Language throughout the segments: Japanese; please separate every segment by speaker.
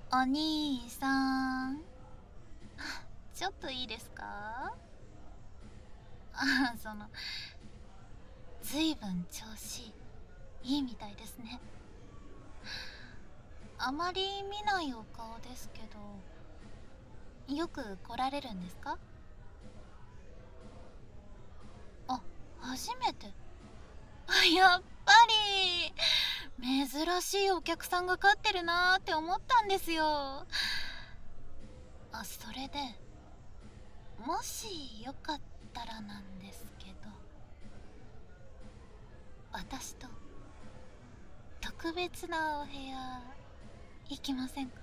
Speaker 1: お兄さん、ちょっといいですか？ずいぶん調子いいみたいですね。あまり見ないお顔ですけど、よく来られるんですか？あ、初めて。やっぱり珍しいお客さんが飼ってるなーって思ったんですよ。それでもしよかったらなんですけど、私と特別なお部屋行きませんか？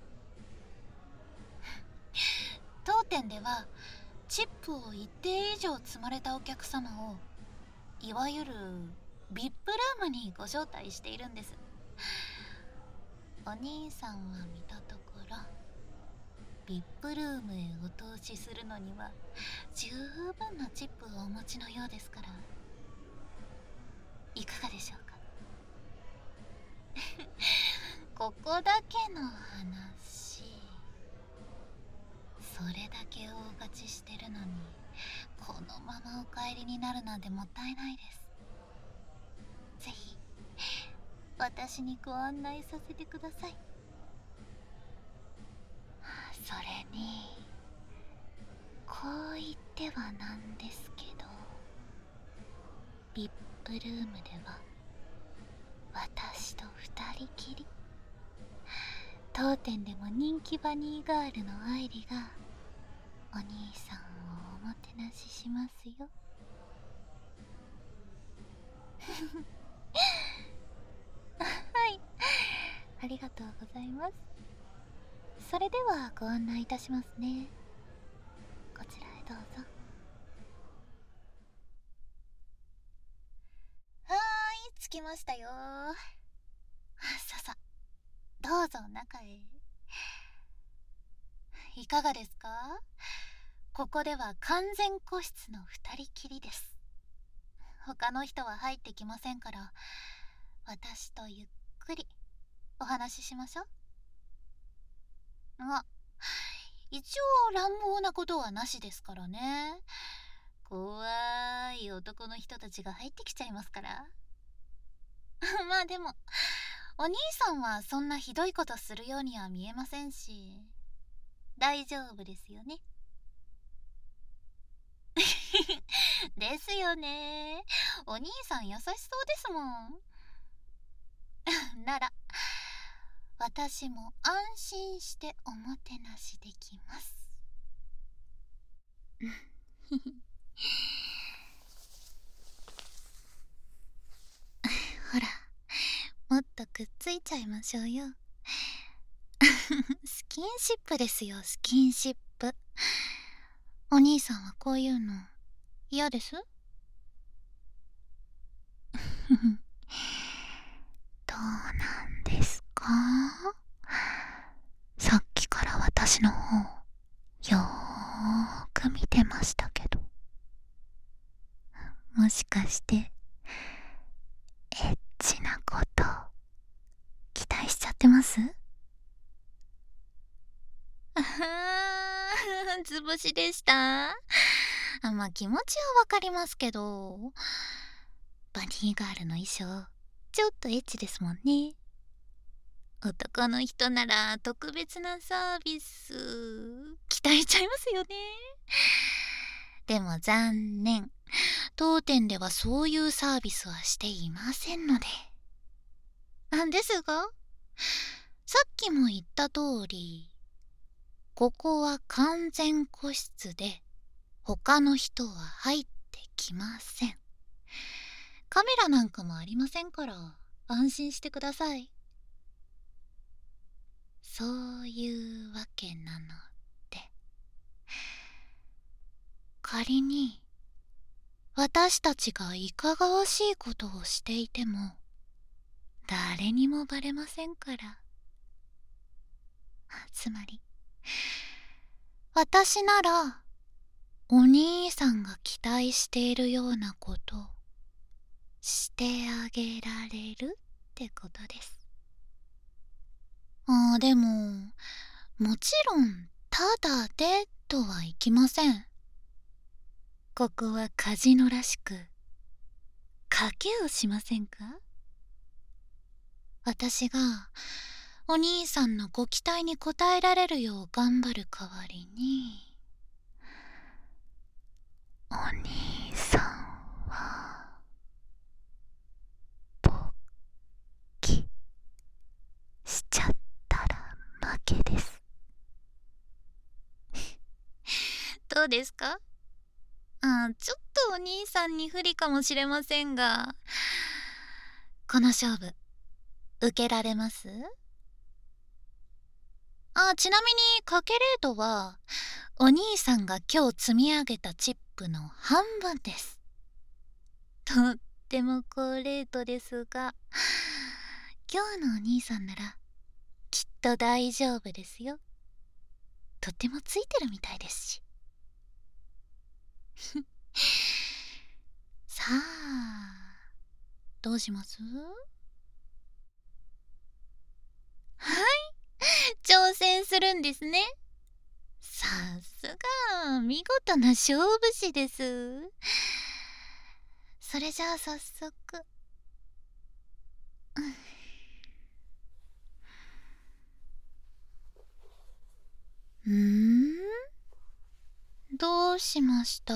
Speaker 1: 当店ではチップを一定以上積まれたお客様をいわゆる VIP ルームにご招待しているんです。お兄さんは見たところ VIP ルームへお通しするのには十分なチップをお持ちのようですから、いかがでしょうか？ここだけの話、それだけ大勝ちしてるのにこのままお帰りになるなんてもったいないです。ぜひ私にご案内させてください。それにこう言ってはなんですけど、 VIP ルームでは私と二人きり、当店でも人気バニーガールの愛梨がお兄さんをおもてなししますよ。はい、ありがとうございます。それではご案内いたしますね。こちらへどうぞ。はーい、着きましたよ。ささ、どうぞ中へ。いかがですか？ここでは完全個室の二人きりです。他の人は入ってきませんから、私とゆっくりお話ししましょう。一応乱暴なことはなしですからね。怖い男の人たちが入ってきちゃいますから。まあでもお兄さんはそんなひどいことするようには見えませんし、大丈夫ですよね。ですよね。お兄さん優しそうですもん。なら私も安心しておもてなしできます。ほら、もっとくっついちゃいましょうよ。スキンシップですよ、スキンシップ。お兄さんはこういうの嫌です？どうなんですか？さっきから私の方よーく見てましたけど、もしかしてエッチなこと期待しちゃってます？あはー、図星でした。まあ気持ちはわかりますけど、バニーガールの衣装ちょっとエッチですもんね。男の人なら特別なサービス期待しちゃいますよね。でも残念、当店ではそういうサービスはしていませんので。なんですが、さっきも言った通り、ここは完全個室で他の人は入ってきません。カメラなんかもありませんから安心してください。そういうわけなので、仮に私たちがいかがわしいことをしていても誰にもバレませんから。つまり私ならお兄さんが期待しているようなことしてあげられるってことです。でももちろんただでとはいきません。ここはカジノらしく賭けをしませんか？私がお兄さんのご期待に応えられるよう頑張る代わりに、お兄さんは勃起しちゃったら負けです。どうですか？ちょっとお兄さんに不利かもしれませんが、この勝負受けられます？ちなみに賭けレートはお兄さんが今日積み上げたチップの半分です。とっても高レートですが、今日のお兄さんならきっと大丈夫ですよ。とってもついてるみたいですし。さあ、どうします？はい、挑戦するんですね。さすが見事な勝負師です。それじゃあ早速、どうしました？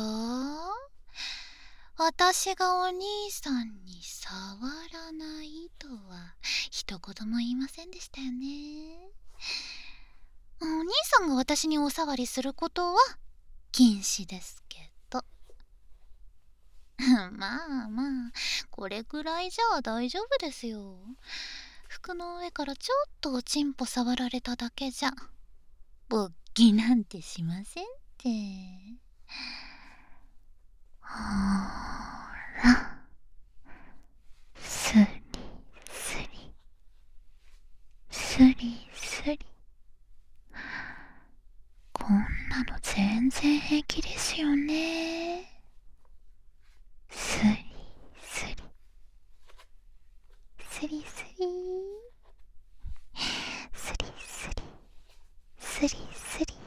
Speaker 1: 私がお兄さんに触らないとは一言も言いませんでしたよね。お兄さんが私にお触りすることは禁止ですけど。まあまあ、これぐらいじゃあ大丈夫ですよ。服の上からちょっとおちんぽ触られただけじゃ勃起なんてしませんって。ほら、スリスリスリスリ。こんなの全然平気ですよね。スリスリスリスリスリスリスリスリ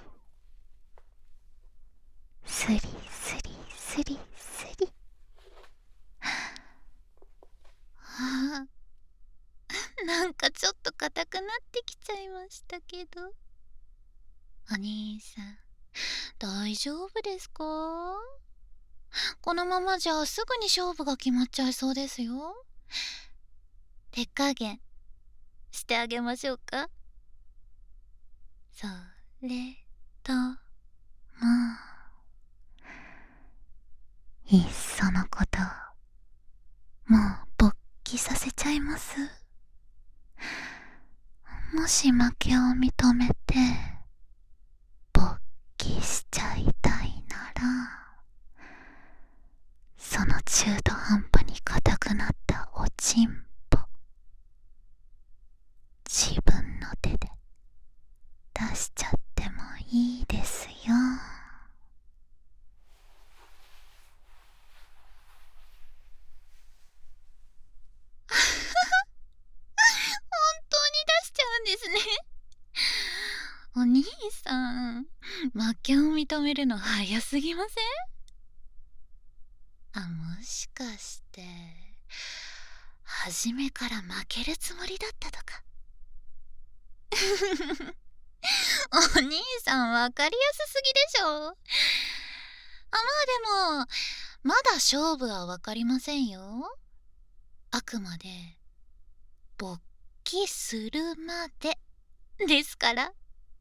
Speaker 1: スリスリスリスリ。なんかちょっと硬くなってきちゃいましたけど。お兄さん、大丈夫ですか？このままじゃすぐに勝負が決まっちゃいそうですよ。手加減してあげましょうか？それとも、いっそのこと、もう勃起させちゃいます。もし負けを認めて勃起しちゃいたいなら、その中途半端に硬くなったおちんぽ、自分の手で出しちゃってもいいですよ。本当に出しちゃうんですね。お兄さん、負けを認めるの早すぎません？もしかして初めから負けるつもりだったとか。お兄さん分かりやすすぎでしょ。まあでもまだ勝負は分かりませんよ。あくまで勃起するまでですから。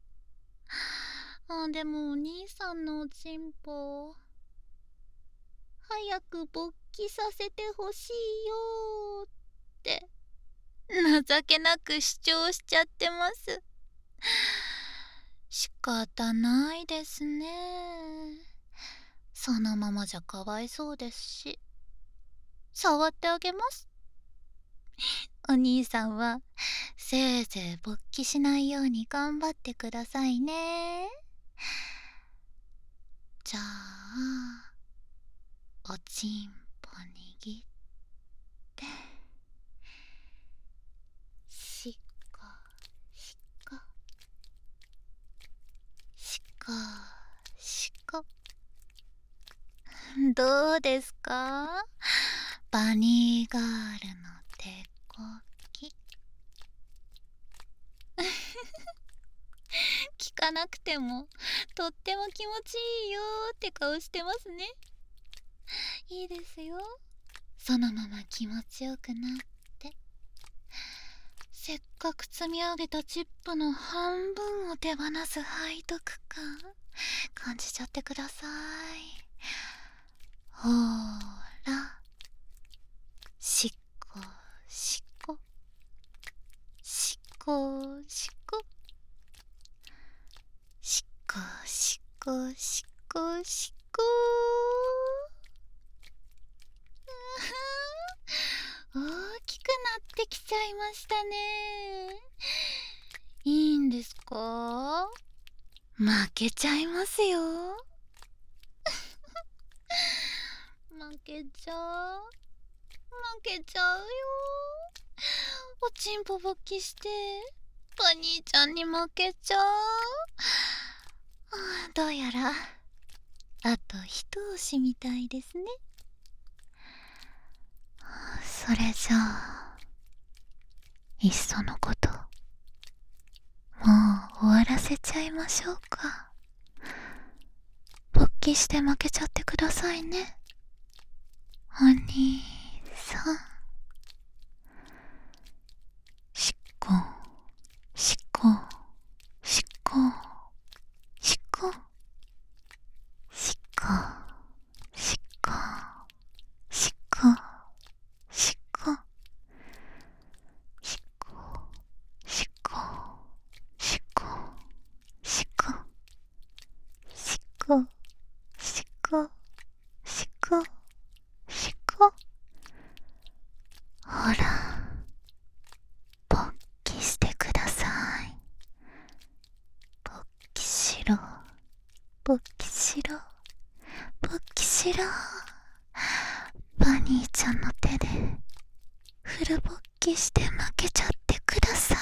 Speaker 1: でもお兄さんのおちんぽ早く勃起させてほしいよって情けなく主張しちゃってます。仕方ないですね。そのままじゃかわいそうですし、触ってあげます。お兄さんはせいぜい勃起しないように頑張ってくださいね。じゃあおちんぽ握ってしかしかしこ。どうですか、バニーガールの手こき。聞かなくてもとっても気持ちいいよって顔してますね。いいですよ、そのまま気持ちよくなって。せっかく積み上げたチップの半分を手放す背徳感感じちゃってください。ほーら、しっこしこしこしこしこしこしこしこ。大きくなってきちゃいましたね。いいんですか？負けちゃいますよ。負けちゃう、負けちゃうよ。おちんぽ勃起してバニーちゃんに負けちゃう。どうやらあと一押しみたいですね。それじゃあいっそのこともう終わらせちゃいましょうか。勃起して負けちゃってくださいね、お兄さん。しっこしっこしっこしっこしっこしっこしっこしっこしっこしっこしっこしっこしっこしっこしっこしっこ。ほら勃起してください。勃起しろ勃起しろ勃起しろ。バニーちゃんの手でフル勃起して負けちゃってください。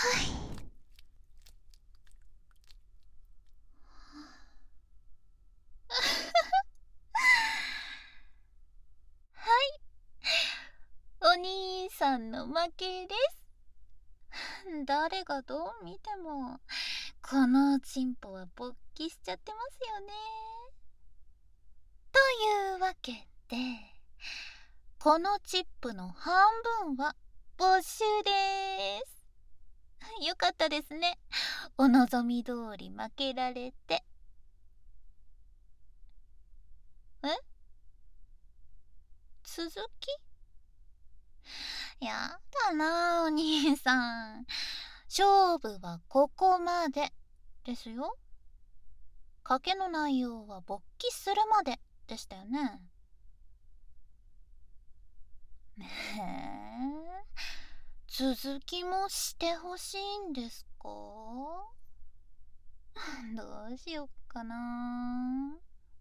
Speaker 1: はい、お兄さんの負けです。誰がどう見てもこのチンポは勃起しちゃってますよね。というわけでこのチップの半分は没収です。よかったですね、お望み通り負けられて。続き？やだなお兄さん、勝負はここまでですよ。賭けの内容は勃起するまででしたよね。ねえ、続きもしてほしいんですか？どうしよっかな。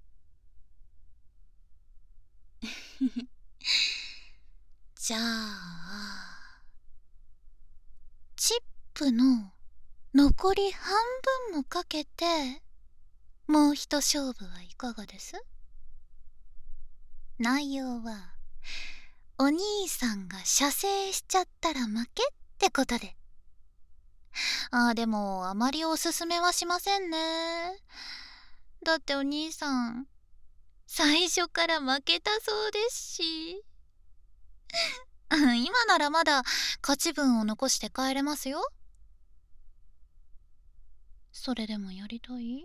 Speaker 1: じゃあチップの残り半分もかけてもう一勝負はいかがです？内容はお兄さんが射精しちゃったら負けってことで。でもあまりおすすめはしませんね。だってお兄さん最初から負けたそうですし。今ならまだ勝ち分を残して帰れますよ。それでもやりたい？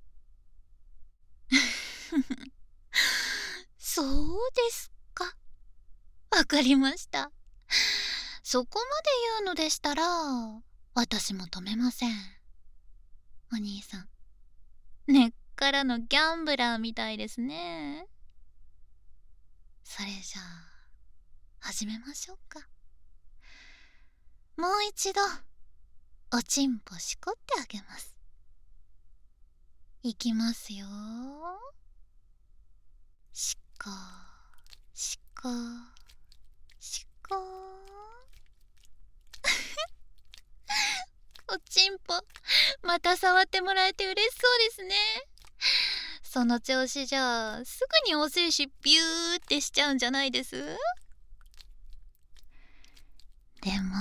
Speaker 1: そうですか、わかりました。そこまで言うのでしたら私も止めません。お兄さん根っからのギャンブラーみたいですね。それじゃあ始めましょうか。もう一度おちんぽしこってあげます。いきますよ。しこしこしこ。おちんぽまた触ってもらえて嬉しそうですね。 その調子じゃすぐにお精子ビューってしちゃうんじゃないです？でも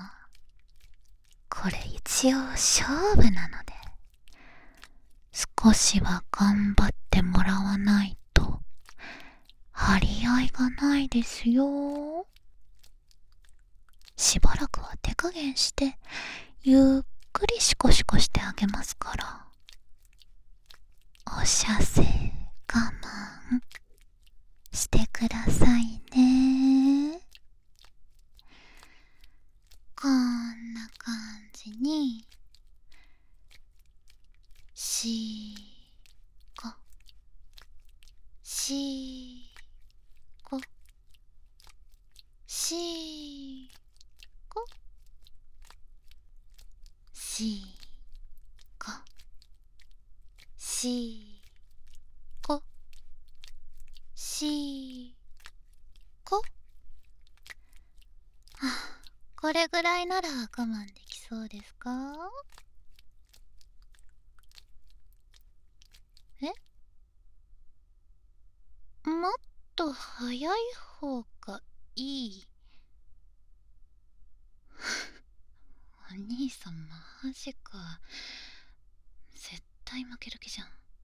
Speaker 1: これ一応勝負なので少しは頑張ってもらわないと張り合いがないですよ。しばらくは手加減してゆっくりシコシコしてあげますから、お射精我慢してくださいね。こんな感じにしこしこしこしこしこしこ。これぐらいなら我慢できそうですか？もっと早い方がいい。お兄さんマジか。絶対負ける気じゃ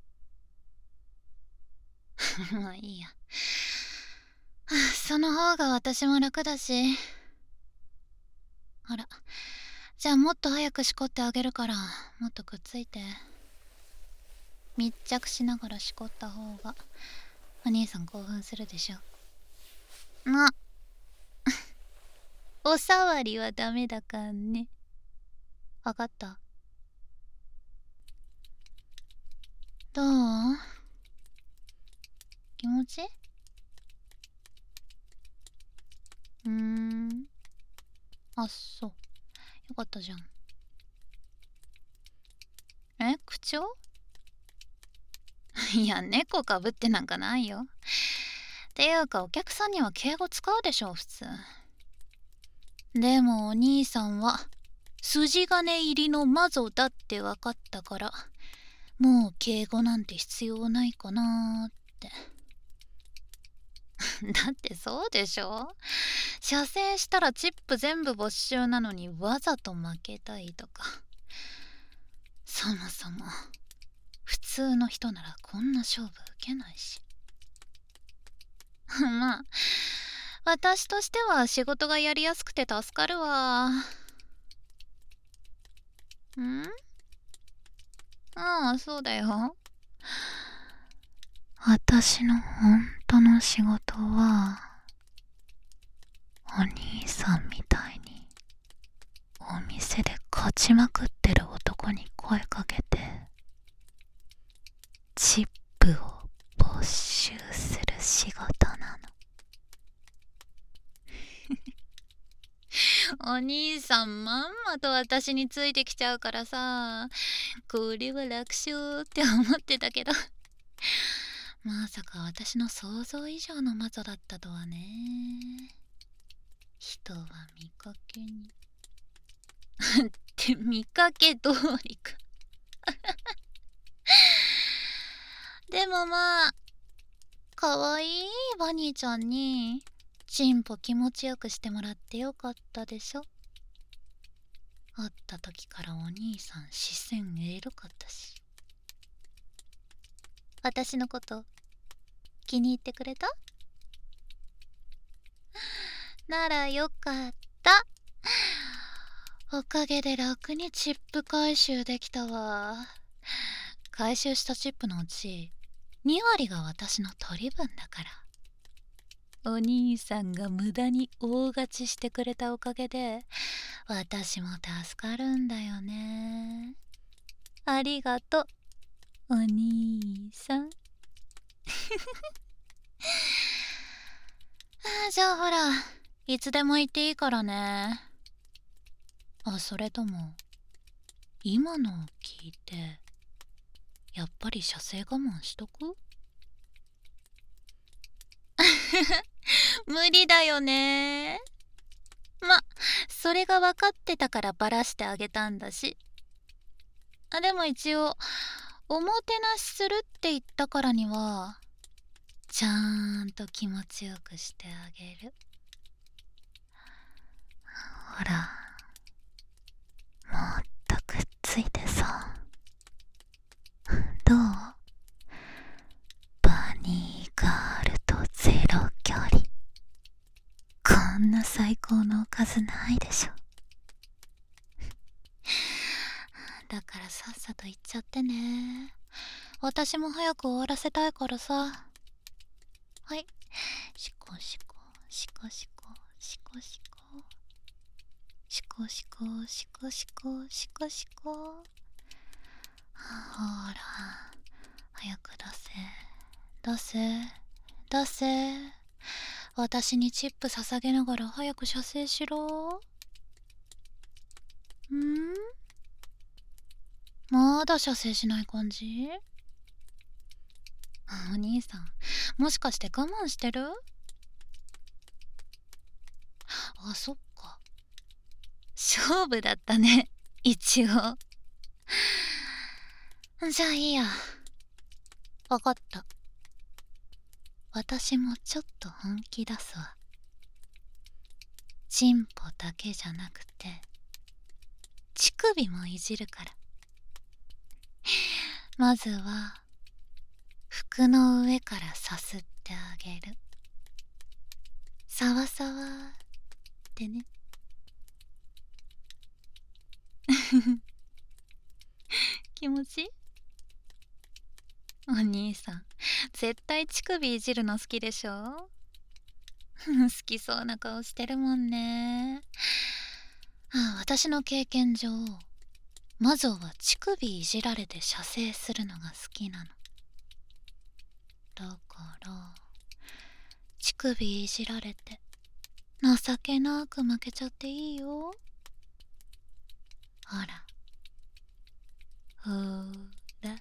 Speaker 1: ん。まあいいや。その方が私も楽だし。ほら、じゃあもっと早くしこってあげるからもっとくっついて。密着しながらしこった方がお兄さん興奮するでしょ。おさわりはダメだかんね。わかった？どう？気持ち？あ、そう。よかったじゃん。口調？いや、猫かぶってなんかないよ。ていうかお客さんには敬語使うでしょ普通。でもお兄さんは筋金入りの魔女だって分かったからもう敬語なんて必要ないかなーって。だってそうでしょ。射精したらチップ全部没収なのにわざと負けたいとか。そもそも普通の人ならこんな勝負受けないし。まあ私としては仕事がやりやすくて助かるわ。ああ、そうだよ。私の本当の仕事はお兄さんみたいにお店で勝ちまくってる男に声かけてチップを没収する仕事なの。お兄さんまんまと私についてきちゃうからさ、これは楽勝って思ってたけどまさか私の想像以上の魔女だったとはね。人は見かけにって見かけ通りかでもまあかわいいバニーちゃんにチンポ気持ちよくしてもらってよかったでしょ。会った時からお兄さん視線エロかったし。私のこと気に入ってくれた？ならよかった。おかげで楽にチップ回収できたわ。回収したチップのうち2割が私の取り分だから。お兄さんが無駄に大勝ちしてくれたおかげで私も助かるんだよね。ありがとうお兄さんじゃあほらいつでも言っていいからね。それとも今のを聞いてやっぱり射精我慢しとく？無理だよね。それが分かってたからバラしてあげたんだし。でも一応おもてなしするって言ったからにはちゃんと気持ちよくしてあげる。ほら、もっとくっついてさ。どう？バニーガールとゼロ距離。こんな最高のおかずないでしょ。だからさっさと行っちゃってね。私も早く終わらせたいからさ。はい。シコシコシコシコシコシコシコシコシコシコシコシコ。ほら早く出せ出せ。私にチップ捧げながら早く射精しろ。まだ射精しない感じ？お兄さん、もしかして我慢してる？あ、そっか。勝負だったね、一応。じゃあいいや。わかった。私もちょっと本気出すわ。チンポだけじゃなくて、乳首もいじるから。まずは、服の上からさすってあげる。さわさわってね。気持ちいい？お兄さん、絶対乳首いじるの好きでしょ？好きそうな顔してるもんね。私の経験上、魔女は乳首いじられて射精するのが好きなの。だから乳首いじられて情けなく負けちゃっていいよ。ほらほら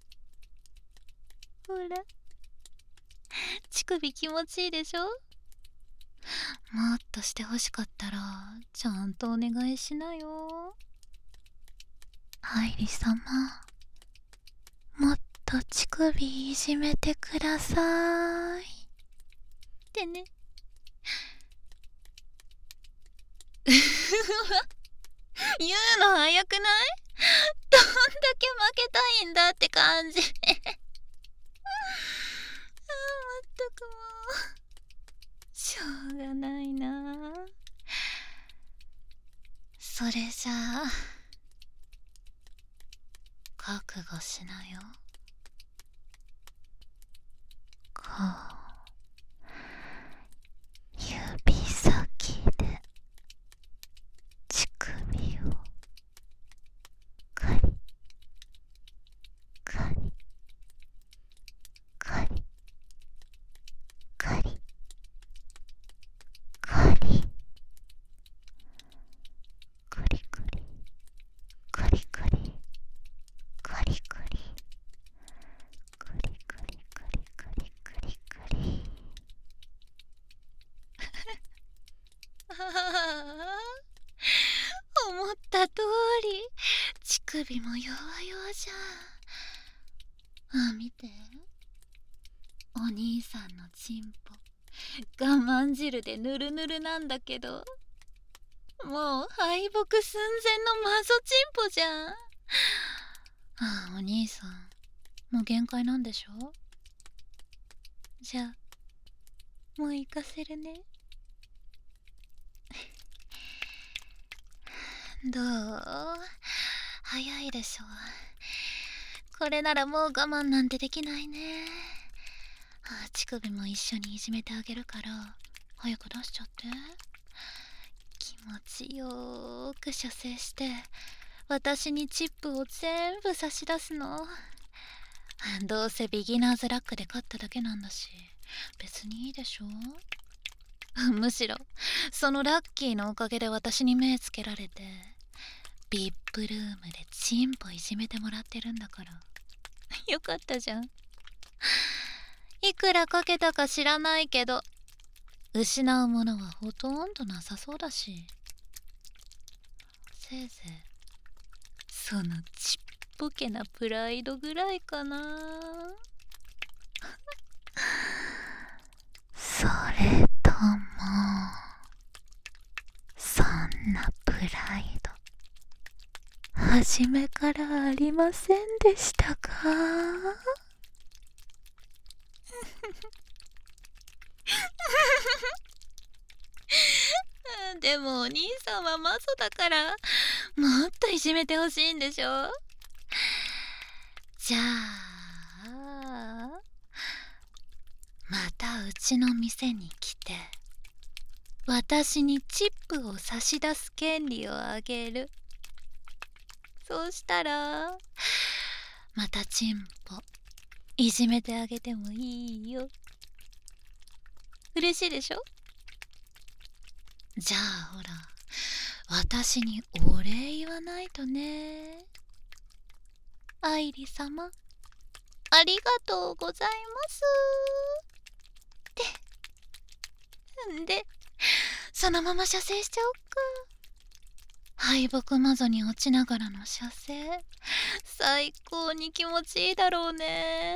Speaker 1: ほら、乳首気持ちいいでしょ？もっとしてほしかったらちゃんとお願いしなよ。愛理様、もっと乳首いじめてくださいってね。言うの早くない？どんだけ負けたいんだって感じ。まったくもうしょうがないな。それじゃあ覚悟しなよ。こう指先で乳首をカリカリカリカリカリカリカリカリカリカリカリカリカリカリカリカリカリ。思った通り乳首も弱々じゃん。見て、お兄さんのチンポ我慢汁でヌルヌルなんだけど、もう敗北寸前のマゾチンポじゃん。お兄さんもう限界なんでしょ？じゃあもう行かせるね。どう？早いでしょ。これならもう我慢なんてできないね。乳首も一緒にいじめてあげるから早く出しちゃって。気持ちよーく射精して私にチップを全部差し出すの。どうせビギナーズラックで勝っただけなんだし別にいいでしょ。むしろそのラッキーのおかげで私に目つけられて VIP ルームでチンポいじめてもらってるんだからよかったじゃん。いくらかけたか知らないけど失うものはほとんどなさそうだし、せいぜいそのチッぽけなプライドぐらいかな。それともそんなプライド初めからありませんでしたか？でもお兄さんはマゾだからもっといじめてほしいんでしょ。じゃあまたうちの店に来て私にチップを差し出す権利をあげる。そうしたらまたチンポいじめてあげてもいいよ。嬉しいでしょ？じゃあほら私にお礼言わないとね。愛理様ありがとうございますでそのまま射精しちゃおっか。敗北窓に落ちながらの射精最高に気持ちいいだろうね。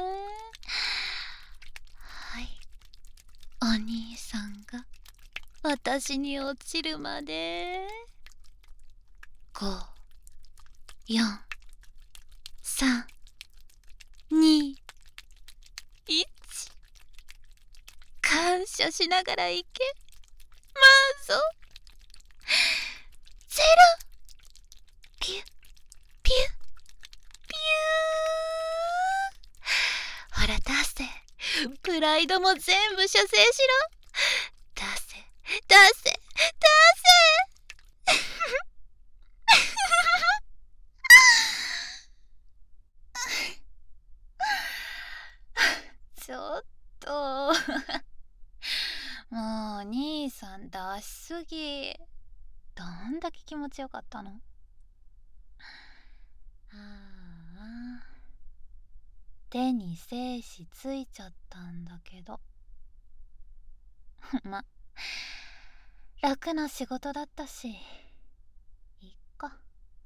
Speaker 1: はい、お兄さんが私に落ちるまで5、4、3、2、1感謝しながら行けマゾ。ゼロピュピュピュー。ほら出せプライドも全部射精しろ。出せ出せ出せちょっともう兄さん出しすぎ。どんだけ気持ちよかったの。手に精子ついちゃったんだけどま楽な仕事だったしいっか。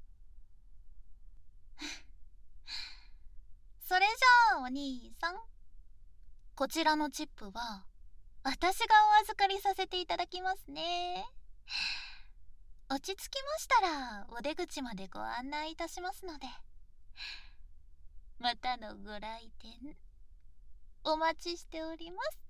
Speaker 1: それじゃあお兄さんこちらのチップは私がお預かりさせていただきますね。落ち着きましたらお出口までご案内いたしますのでまたのご来店お待ちしております。